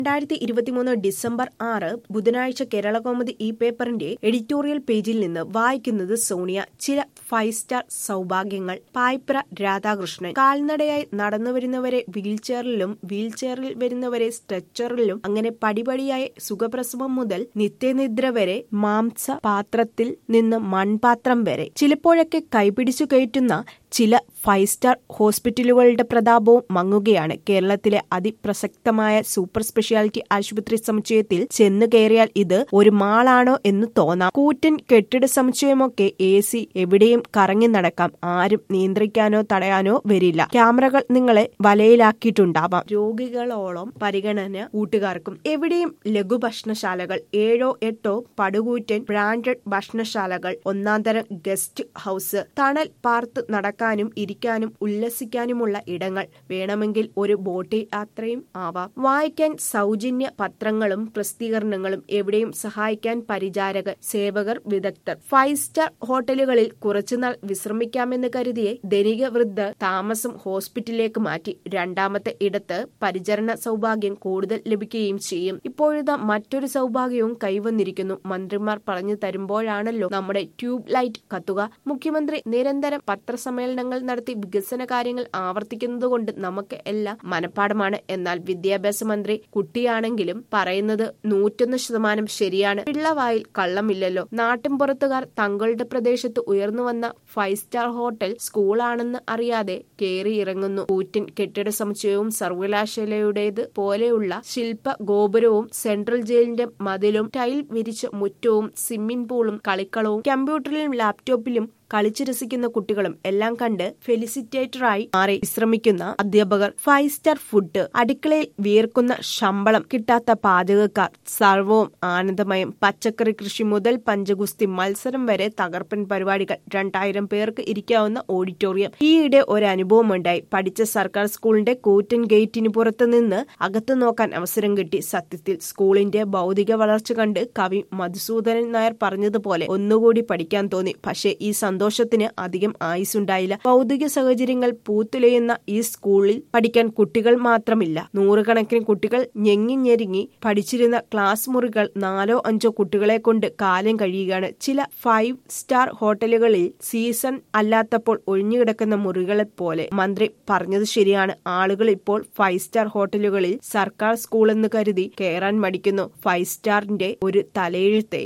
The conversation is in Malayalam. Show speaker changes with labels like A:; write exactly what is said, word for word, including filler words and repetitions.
A: രണ്ടായിരത്തി ഇരുപത്തിമൂന്ന് ഡിസംബർ ആറ് ബുധനാഴ്ച കേരളകൗമുദി ഈ പേപ്പറിന്റെ എഡിറ്റോറിയൽ പേജിൽ നിന്ന് വായിക്കുന്നത് സോണിയ. ചില ഫൈവ് സ്റ്റാർ സൗഭാഗ്യങ്ങൾ. പായിപ്ര രാധാകൃഷ്ണൻ. കാൽനടയായി നടന്നുവരുന്നവരെ വീൽചെയറിലും വീൽചെയറിൽ വരുന്നവരെ സ്ട്രെച്ചറിലും അങ്ങനെ പടിപടിയായി സുഖപ്രസവം മുതൽ നിത്യനിദ്ര വരെ മാംസ പാത്രത്തിൽ നിന്ന് മൺപാത്രം വരെ ചിലപ്പോഴൊക്കെ കൈപിടിച്ചു കയറ്റുന്ന ചില ഫൈവ് സ്റ്റാർ ഹോസ്പിറ്റലുകളുടെ പ്രതാപവും മങ്ങുകയാണ്. കേരളത്തിലെ അതിപ്രസക്തമായ സൂപ്പർ സ്പെഷ്യാലിറ്റി ആശുപത്രി സമുച്ചയത്തിൽ ചെന്നു കയറിയാൽ ഇത് ഒരു മാളാണോ എന്ന് തോന്നാം. കൂറ്റൻ കെട്ടിട സമുച്ചയമൊക്കെ എ സി, എവിടെയും കറങ്ങി നടക്കാം. ആരും നിയന്ത്രിക്കാനോ തടയാനോ വരില്ല. ക്യാമറകൾ നിങ്ങളെ വലയിലാക്കിയിട്ടുണ്ടാവാം. രോഗികളോളം പരിഗണന കൂട്ടുകാർക്കും. എവിടെയും ലഘു ഭക്ഷണശാലകൾ, ഏഴോ എട്ടോ പടുകൂറ്റൻ ബ്രാൻഡഡ് ഭക്ഷണശാലകൾ, ഒന്നാം തരം ഗസ്റ്റ് ഹൌസ്, തണൽ പാർത്ത് നടക്കാനും ഇരിക്കാനും ഉല്ലസിക്കാനുമുള്ള ഇടങ്ങൾ. വേണമെങ്കിൽ ഒരു ബോട്ട് യാത്രയും ആവാം. വായിക്കാൻ സൗജന്യ പത്രങ്ങളും പ്രസിദ്ധീകരണങ്ങളും, എവിടെയും സഹായിക്കാൻ പരിചാരകർ, സേവകർ, വിദഗ്ധർ. ഫൈവ് സ്റ്റാർ ഹോട്ടലുകളിൽ കുറച്ചുനാൾ വിശ്രമിക്കാമെന്ന് കരുതിയ ധനിക വൃദ്ധർ താമസം ഹോസ്പിറ്റലിലേക്ക് മാറ്റി. രണ്ടാമത്തെ ഇടത്ത് പരിചരണ സൗഭാഗ്യം കൂടുതൽ ലഭിക്കുകയും ചെയ്യും. ഇപ്പോഴത്തെ മറ്റൊരു സൗഭാഗ്യവും കൈവന്നിരിക്കുന്നു. മന്ത്രിമാർ പറഞ്ഞു തരുമ്പോഴാണല്ലോ നമ്മുടെ ട്യൂബ് ലൈറ്റ് കത്തുക. മുഖ്യമന്ത്രി നിരന്തരം പത്രസമ്മേളനങ്ങൾ നടത്തി വികസന കാര്യങ്ങൾ ആവർത്തിക്കുന്നതുകൊണ്ട് നമുക്ക് എല്ലാം മനപ്പാടമാണ്. എന്നാൽ വിദ്യാഭ്യാസ മന്ത്രി കുട്ടിയാണെങ്കിലും പറയുന്നത് നൂറ്റൊന്ന് ശതമാനം ശരിയാണ്. പിള്ളവായിൽ കള്ളമില്ലല്ലോ. നാട്ടിൻപുറത്തുകാർ തങ്ങളുടെ പ്രദേശത്ത് ഉയർന്നു വന്ന ഫൈവ് സ്റ്റാർ ഹോട്ടൽ സ്കൂളാണെന്ന് അറിയാതെ കയറി ഇറങ്ങുന്നു. കൂറ്റൻ കെട്ടിട സമുച്ചയവും സർവകലാശാലയുടേത് പോലെയുള്ള ശില്പ ഗോപുരവും സെൻട്രൽ ജയിലിന്റെ മതിലും ടൈൽ വിരിച്ച മുറ്റവും സ്വിമ്മിംഗ് പൂളും കളിക്കളവും കമ്പ്യൂട്ടറിലും ലാപ്ടോപ്പിലും കളിച്ചു രസിക്കുന്ന കുട്ടികളും എല്ലാം കണ്ട് ഫെലിസിറ്റേറ്ററായി മാറി വിശ്രമിക്കുന്ന അധ്യാപകർ. ഫൈവ് സ്റ്റാർ ഫുഡ്, അടുക്കളയിൽ വിയർക്കുന്ന ശമ്പളം കിട്ടാത്ത പാചകക്കാർ, സർവവും ആനന്ദമയം. പച്ചക്കറി കൃഷി മുതൽ പഞ്ചഗുസ്തി മത്സരം വരെ തകർപ്പൻ പരിപാടികൾ. രണ്ടായിരം പേർക്ക് ഇരിക്കാവുന്ന ഓഡിറ്റോറിയം. ഈയിടെ ഒരു അനുഭവമുണ്ടായി. പഠിച്ച സർക്കാർ സ്കൂളിന്റെ കൂറ്റൻ ഗേറ്റിന് പുറത്തു നിന്ന് അകത്തു നോക്കാൻ അവസരം കിട്ടി. സത്യത്തിൽ സ്കൂളിന്റെ ഭൗതിക വളർച്ച കണ്ട് കവി മധുസൂദനൻ നായർ പറഞ്ഞതുപോലെ ഒന്നുകൂടി പഠിക്കാൻ തോന്നി. പക്ഷേ ഈ സന്തോഷത്തിന് അധികം ആയുസുണ്ടായില്ല. ഭൗതിക സാഹചര്യങ്ങൾ പൂത്തുലയുന്ന ഈ സ്കൂളിൽ പഠിക്കാൻ കുട്ടികൾ മാത്രമില്ല, നൂറുകണക്കിന് കുട്ടികൾ ഞെങ്ങി ഞെരുങ്ങി പഠിച്ചിരുന്ന ക്ലാസ് മുറികൾ നാലോ അഞ്ചോ കുട്ടികളെ കൊണ്ട് കാലം കഴിയുകയാണ്. ചില ഫൈവ് സ്റ്റാർ ഹോട്ടലുകളിൽ സീസൺ അല്ലാത്തപ്പോൾ ഒഴിഞ്ഞുകിടക്കുന്ന മുറികളെ പോലെ. മന്ത്രി പറഞ്ഞത് ശരിയാണ്. ആളുകൾ ഇപ്പോൾ ഫൈവ് സ്റ്റാർ ഹോട്ടലുകളിൽ സർക്കാർ സ്കൂളെന്ന് കരുതി കയറാൻ മടിക്കുന്നു. ഫൈവ് സ്റ്റാറിന്റെ ഒരു തലയെഴുത്തെ